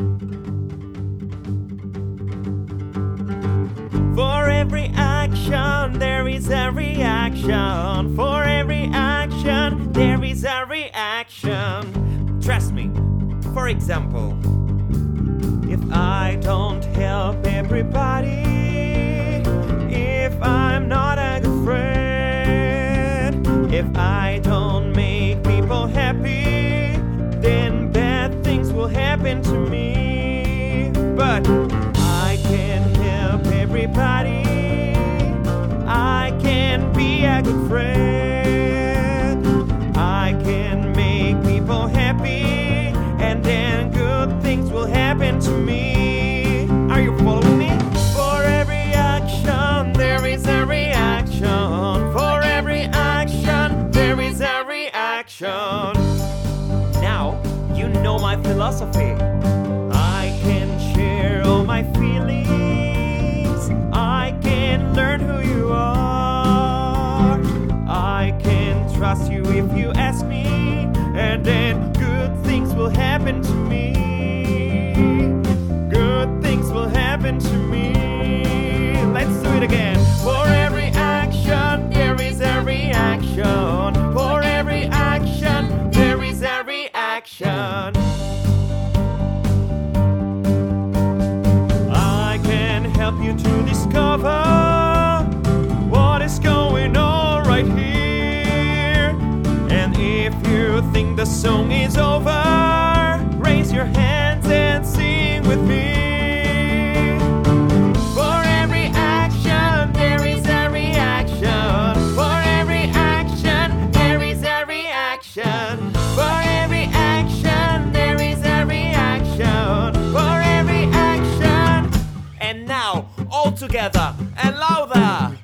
For every action, there is a reaction. For every action, there is a reaction. Trust me. For example, if I don't help everybody, if I'm not a good friend, if I don't make people happy, then bad things will happen to me. But I can help everybody. I can be a good friend. I can make people happy, and then good things will happen to me. Are you following me? For every action, there is a reaction. For every action, there is a reaction. Now, you know my philosophy. I can share all my feelings. I can learn who you are. I can trust you if you ask me, and then good things will happen to me. Good things will happen to me. Let's do it again. For every action, there is a reaction. For every action, there is a reaction. I can help you to discover what is going on right here. And if you think the song is over, raise your hands and sing with me. For every action, there is a reaction. For every action, there is a reaction. For every action, there is a reaction. For every action. And now, all together and louder.